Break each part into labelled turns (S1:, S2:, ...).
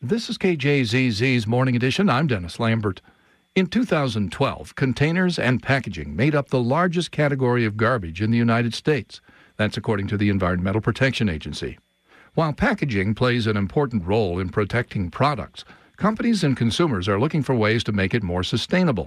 S1: This is KJZZ's Morning Edition. I'm Dennis Lambert. In 2012, containers and packaging made up the largest category of garbage in the United States. That's according to the Environmental Protection Agency. While packaging plays an important role in protecting products, companies and consumers are looking for ways to make it more sustainable.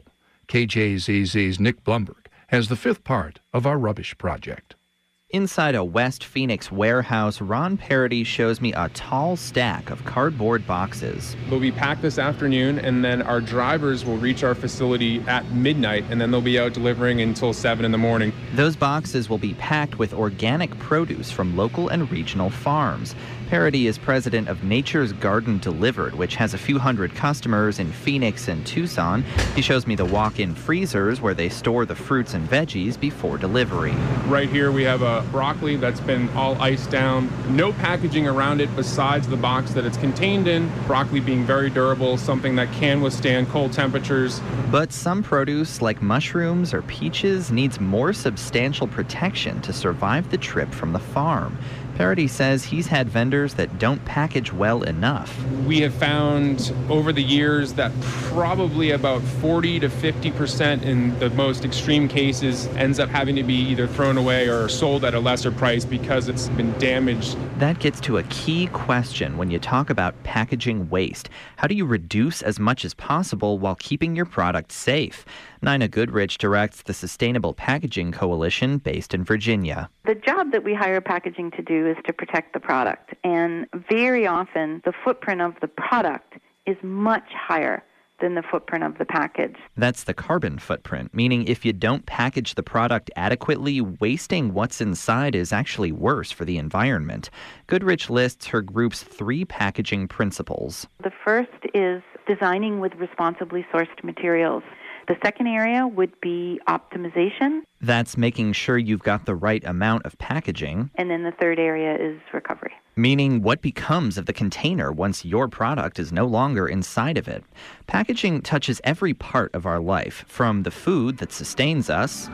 S1: KJZZ's Nick Blumberg has the fifth part of our rubbish project.
S2: Inside a West Phoenix warehouse, Ron Parody shows me a tall stack of cardboard boxes.
S3: They'll be packed this afternoon, and then our drivers will reach our facility at midnight, and then they'll be out delivering until 7 in the morning.
S2: Those boxes will be packed with organic produce from local and regional farms. Parody is president of Nature's Garden Delivered, which has a few hundred customers in Phoenix and Tucson. He shows me the walk-in freezers where they store the fruits and veggies before delivery.
S3: Right here we have a broccoli that's been all iced down. No packaging around it besides the box that it's contained in. Broccoli being very durable, something that can withstand cold temperatures.
S2: But some produce, like mushrooms or peaches, needs more substantial protection to survive the trip from the farm. Parody says he's had vendors that don't package well enough.
S3: We have found over the years that probably about 40 to 50% in the most extreme cases ends up having to be either thrown away or sold at a lesser price because it's been damaged.
S2: That gets to a key question when you talk about packaging waste. How do you reduce as much as possible while keeping your product safe? Nina Goodrich directs the Sustainable Packaging Coalition based in Virginia.
S4: The job that we hire packaging to do is to protect the product. And very often, the footprint of the product is much higher than the footprint of the package.
S2: That's the carbon footprint, meaning if you don't package the product adequately, wasting what's inside is actually worse for the environment. Goodrich lists her group's 3 packaging principles.
S4: The first is designing with responsibly sourced materials. The second area would be optimization.
S2: That's making sure you've got the right amount of packaging.
S4: And then the third area is recovery.
S2: Meaning what becomes of the container once your product is no longer inside of it. Packaging touches every part of our life, from the food that sustains us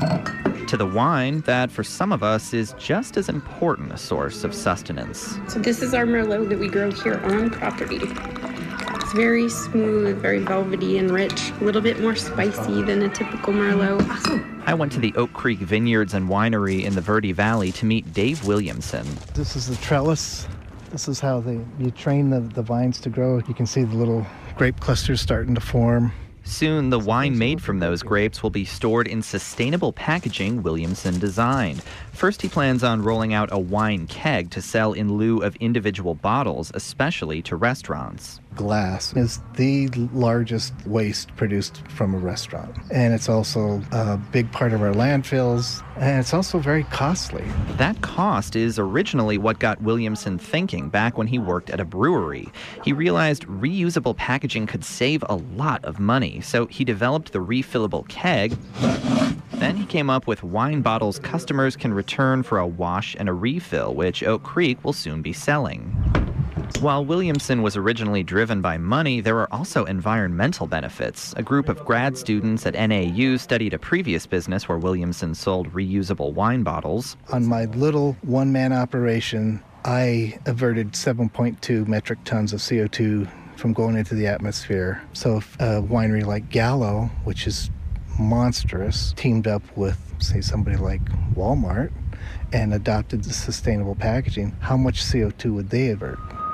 S2: to the wine that for some of us is just as important a source of sustenance.
S5: So this is our Merlot that we grow here on property. It's very smooth, very velvety and rich, a little bit more spicy than a typical Merlot. Awesome.
S2: I went to the Oak Creek Vineyards and Winery in the Verde Valley to meet Dave Williamson.
S6: This is the trellis. This is how you train the vines to grow. You can see the little grape clusters starting to form.
S2: Soon, the wine made from those grapes will be stored in sustainable packaging Williamson designed. First, he plans on rolling out a wine keg to sell in lieu of individual bottles, especially to restaurants.
S6: Glass is the largest waste produced from a restaurant. And it's also a big part of our landfills, and it's also very costly.
S2: That cost is originally what got Williamson thinking back when he worked at a brewery. He realized reusable packaging could save a lot of money, so he developed the refillable keg. Then he came up with wine bottles customers can return for a wash and a refill, which Oak Creek will soon be selling. While Williamson was originally driven by money, there are also environmental benefits. A group of grad students at NAU studied a previous business where Williamson sold reusable wine bottles.
S6: On my little one-man operation, I averted 7.2 metric tons of CO2 from going into the atmosphere. So if a winery like Gallo, which is monstrous, teamed up with, say, somebody like Walmart and adopted the sustainable packaging, how much CO2 would they avert?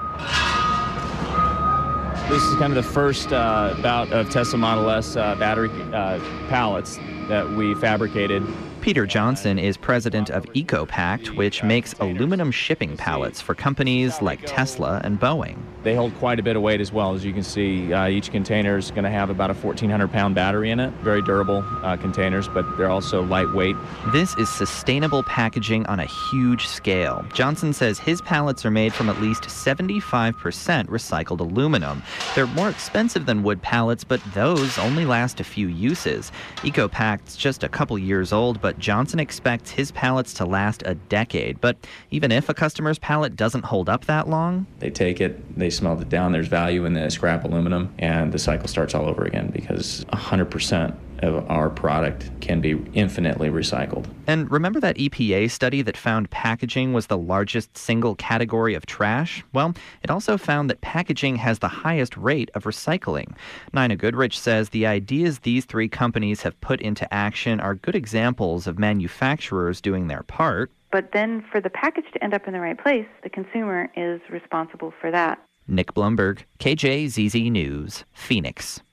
S7: This is kind of the first bout of Tesla Model S battery pallets that we fabricated.
S2: Peter Johnson is president of EcoPact, which makes aluminum shipping pallets for companies like Tesla and Boeing.
S7: They hold quite a bit of weight as well. As you can see, each container is going to have about a 1,400-pound battery in it. Very durable containers, but they're also lightweight.
S2: This is sustainable packaging on a huge scale. Johnson says his pallets are made from at least 75% recycled aluminum. They're more expensive than wood pallets, but those only last a few uses. EcoPact's just a couple years old, but Johnson expects his pallets to last a decade. But even if a customer's pallet doesn't hold up that long,
S7: they take it, they smelt it down. There's value in the scrap aluminum, and the cycle starts all over again because 100% of our product can be infinitely recycled.
S2: And remember that EPA study that found packaging was the largest single category of trash? Well, it also found that packaging has the highest rate of recycling. Nina Goodrich says the ideas these three companies have put into action are good examples of manufacturers doing their part.
S4: But then for the package to end up in the right place, the consumer is responsible for that.
S2: Nick Blumberg, KJZZ News, Phoenix.